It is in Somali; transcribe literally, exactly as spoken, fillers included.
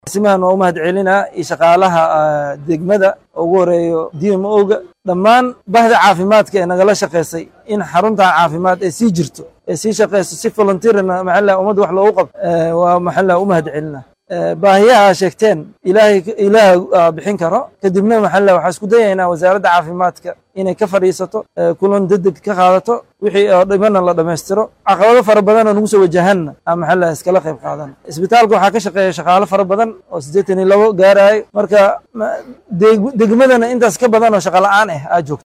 simaan oo mahad celinaa iyo shaqaalaha degmada ugu horeeyo D M O-ga dhammaan bahda caafimaadka ee nagala shaqeysay in xarunta caafimaad ay sii jirto ay sii shaqeyso si volunteerna maxalla ummadda wax loogu qabto waa maxalla u mahad celinaa baahiyaha sheegteen ilaahay ilaahay bixin karo kadibna maxalla waxa isku dayaynaa wasaaradda caafimaadka inay ka fadhiisato kulan degdeg ka qaadato wixii oo dhimana la dhameystiro caqabado fara badan oo nagu soo wajahanna maxalla iskala qayb qaadan isbitaalka waxa ka shaqeeya shaqaale fara badan oo siddeetan iyo labo gaarayo marka degmadana intaas ka badan oo shaqo la'aan ah aad joogto